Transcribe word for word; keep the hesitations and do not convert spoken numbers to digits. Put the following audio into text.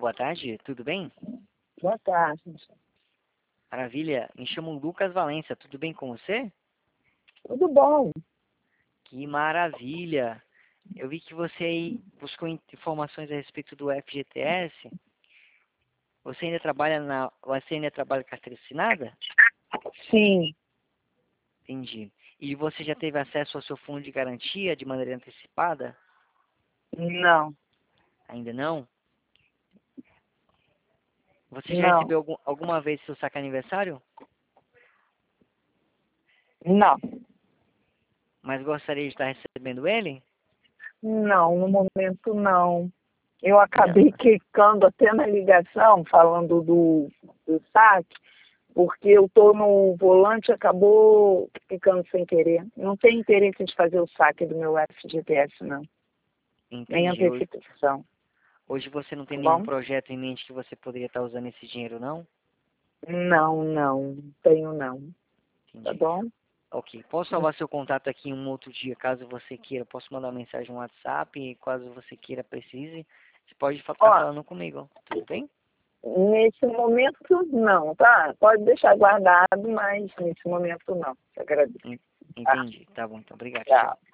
boa tarde, tudo bem? Boa tarde. Maravilha, me chamo Lucas Valença, tudo bem com você? Tudo bom? Que maravilha! Eu vi que você aí buscou informações a respeito do F G T S. Você ainda trabalha na. Você ainda trabalha com carteira assinada? Sim. Entendi. E você já teve acesso ao seu fundo de garantia de maneira antecipada? Não. Ainda não? Você já Não. recebeu algum, alguma vez seu saque aniversário? Não. Mas gostaria de estar recebendo ele? Não, no momento não. Eu acabei Não. clicando até na ligação, falando do, do saque, porque eu estou no volante e acabou clicando sem querer. Não tenho interesse de fazer o saque do meu F G T S, não. Nem Entendi. Hoje, antecipação. hoje você não tem Tá nenhum bom? projeto em mente que você poderia estar usando esse dinheiro, não? Não, não. Tenho não. Tá Entendi. bom? Ok. Posso salvar seu contato aqui em um outro dia, caso você queira. Posso mandar uma mensagem no WhatsApp e caso você queira, precise. Você pode estar Ó, falando comigo. Tudo bem? nesse momento não, tá? Pode deixar guardado, mas nesse momento não. Te agradeço. En- Tá, Entendi. Tá bom, então. Obrigado. Tchau. tchau.